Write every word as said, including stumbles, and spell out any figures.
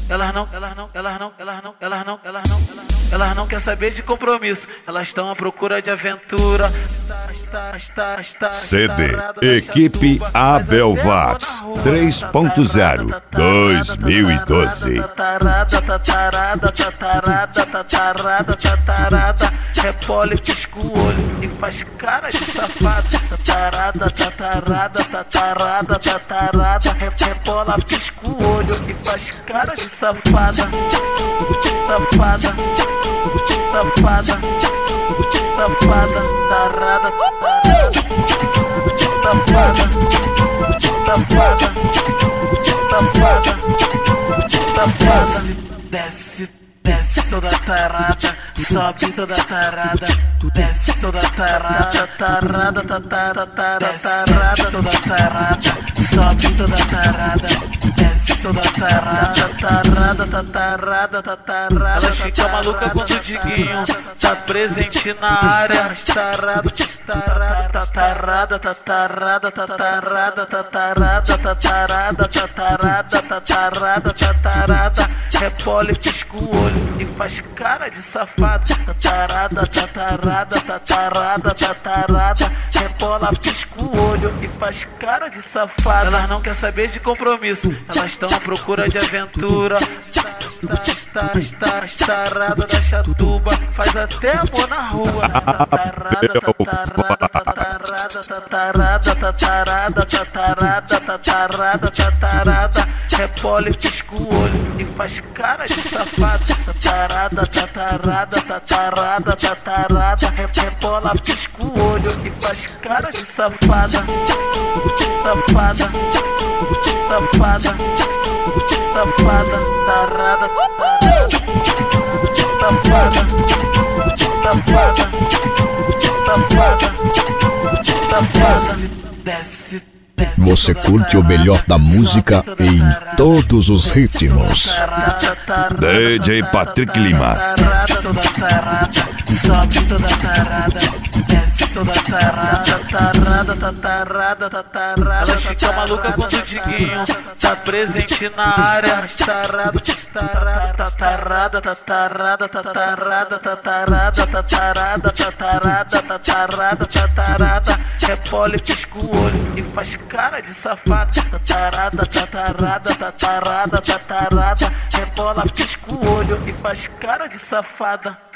elas não, elas não, elas não, elas não, elas não, elas não, elas não quer saber de compromisso, elas estão à procura de aventura. C D Equipe Abel Watts três ponto zero dois mil e doze. Repole, pisca o olho e faz cara de safado. Tatarada, tatarada, tatarada, tatarada. Rebola, pisca o olho e faz cara de safada. Safada, safada, safada, tarada, safada, safada, safada, safada. Desce, desce toda tarada, sobe toda tarada, desce toda tarada, tarada, tarada, tarada, toda tarada, sobe toda tarada, desce toda tarada, tarada, tarada, tarada. Ela fica maluca quando o Diguinho tá presente na área. Tarada, tarada, tarada, tarada, tarada, tarada, tarada, tarada, tarada, tarada. Repole, pisca o olho e faz cara de safado. Tatarada, tatarada, tatarada, tatarada. Rebola, pisca o olho e faz cara de safado. Elas não quer saber de compromisso, elas estão à procura de aventura. Tarada da chatuba, faz até amor na rua. Tatarada, tatarada, tatarada, tatarada, tatarada, tatarada, tatarada, tatarada. Repole, pisca o olho e faz cara de safado. Tatarada, tatarada, tatarada, tatarada. Rebola, pisca o olho e faz cara de safada. Safada, safada, safada, tarada, safada, safada, safada, safada. Desce. Você curte o melhor da música em todos os ritmos. D J Patrick Lima. Sobe toda tarada, desce toda tarada, tarada, tatarada, tatarada. Ela fica maluca quando o Diguinho tá presente na área. Tarada, tatarada, tatarada, tatarada, tatarada, tatarada, tatarada, tatarada, tatarada. Repole, pisca o olho e faz cara de safado. Tatarada, tatarada, tatarada, tatarada. Rebola, pisca o olho e faz cara de safada.